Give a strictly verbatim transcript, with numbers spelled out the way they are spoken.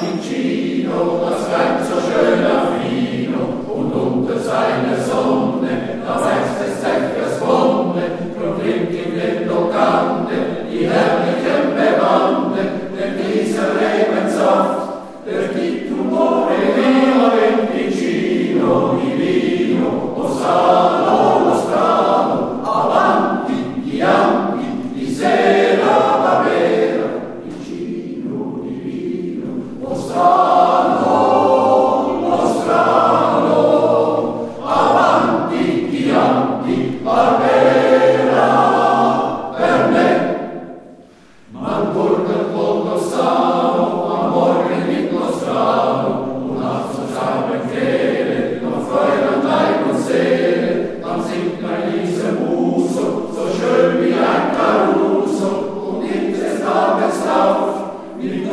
Ticino, das Weib so schön auf Vino, und unter seiner Sonne, da wächst des Zepters Wonne, drum klingt in den Lokande, die herrlichen Bewande, denn dieser Lebenssaft, der gibt Humore, vino in Ticino, divino, o sano, lo strano, avanti, chianti, di sera va vera, Ticino, divino, o strano, lo strano, avanti, chianti, barbera, per me, ma ancor del volto sano, amor che dico strano, un azzo sangue fede, non feuer andai con sede, dann singt mein Liese Muso, so schön wie ein Caruso, und in des Tages Lauf, mit